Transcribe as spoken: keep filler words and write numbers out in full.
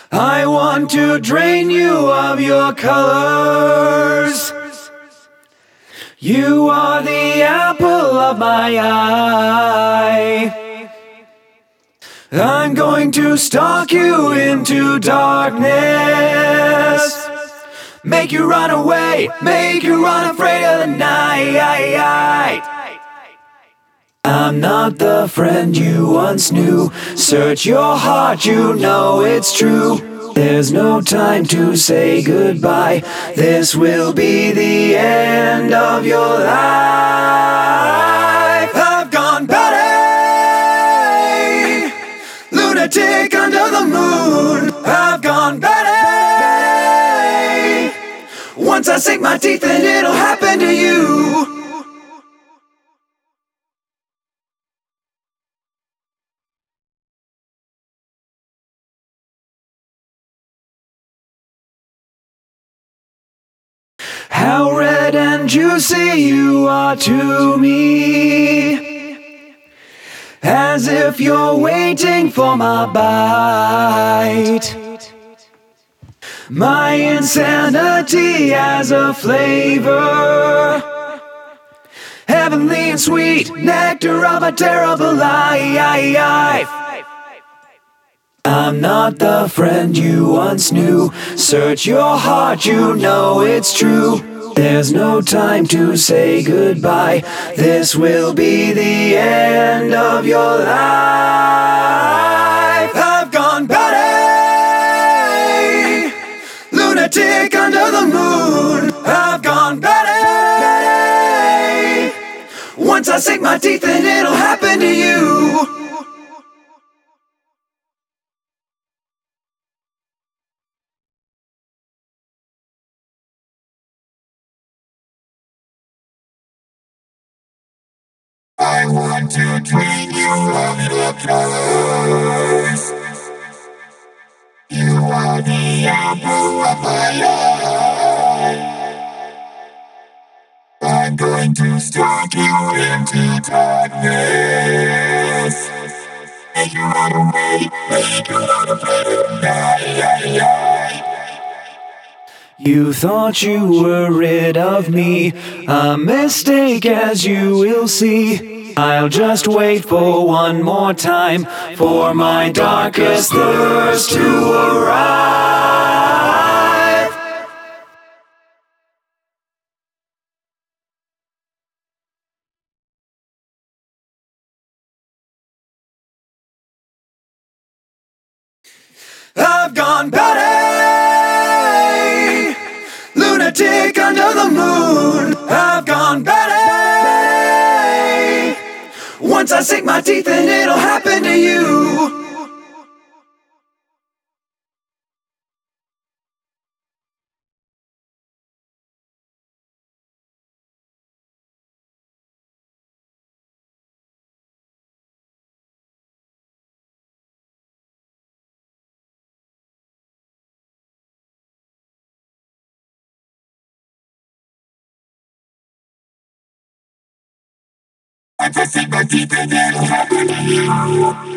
I want to drain you of your colors. You are the apple of my eye. I'm going to stalk you into darkness. Make you run away, make you run afraid of the night. I'm not the friend you once knew. Search your heart, you know it's true. There's no time to say goodbye. This will be the end of your life. I've gone batty, lunatic under the moon. I've gone batty. Once I sink my teeth in, it'll happen to you. How red and juicy you are to me, as if you're waiting for my bite. My insanity has a flavor, heavenly and sweet, nectar of a terrible life. I'm not the friend you once knew. Search your heart, you know it's true. There's no time to say goodbye. This will be the end of your life. I've gone batty, lunatic under the moon. I've gone batty. Once I sink my teeth in, it'll happen to you. I want to drain you of your colors. You are the apple of my eye. I'm going to stalk you into darkness. Make you run away, make you run afraid of the night. You thought you were rid of me, a mistake as you will see. I'll just wait for one more time for my darkest thirst to arrive. I've gone batty, lunatic under the moon. I've gone batty. Once I sink my teeth in, it'll happen to you. Once I sink my teeth in, it'll happen to you.